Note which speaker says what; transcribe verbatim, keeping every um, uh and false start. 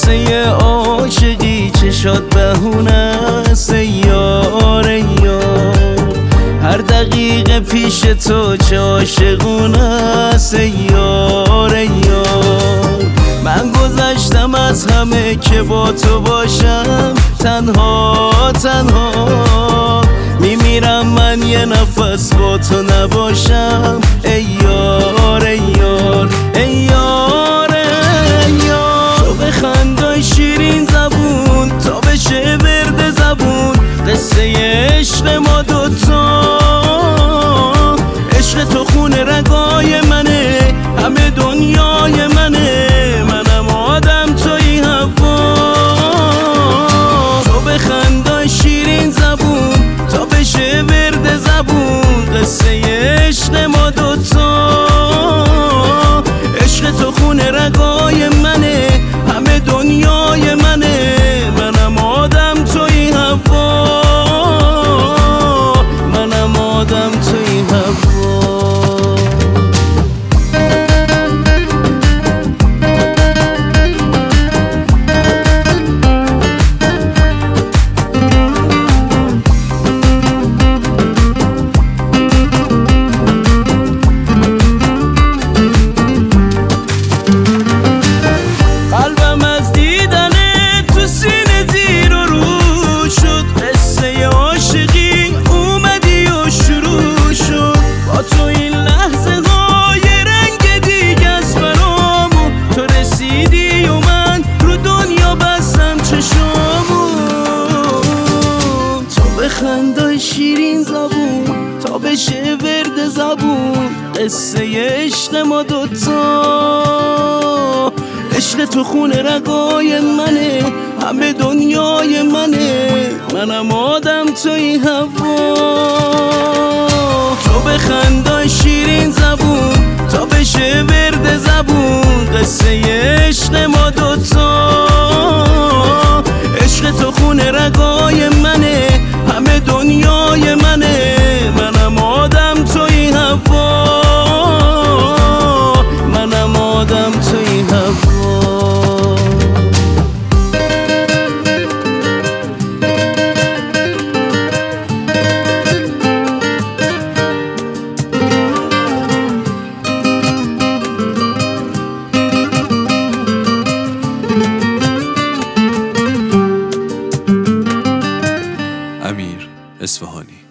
Speaker 1: قصه عاشقی چه شد بهونه است یار یار، هر دقیقه پیش تو چه عاشقونه است یار یار. من گذشتم از همه که با تو باشم، تنها تنها میمیرم من یه نفس با تو نباشم ای یار ای یار ای یار ای یار. تو به خندای شیرین زبون تا بشه ورد زبون، قصه عشق ما دوتا. عشق تو خون رگای منه، همه دنیای منه، منم آدم توی هوا. تو به خندای شیرین زبون تا بشه ورد زبون، قصه عشق ما دوتا. عشق تو خون رگای منه، همه دنیای منه، منم آدم توی هوا، منم آدم توی هوا. خندای شیرین زبون تا بشه ورد زبون، قصه عشق ما دوتا. عشق تو خون رگای منه، همه دنیای منه، منم آدم توی هوا. تو به خندای شیرین زبون تا بشه ورد زبون، قصه عشق ما دوتا. عشق تو خون رگای منه، همه دنیای منه، منم آدم توی هوا، منم آدم توی هوا.
Speaker 2: امیر اصفهانی.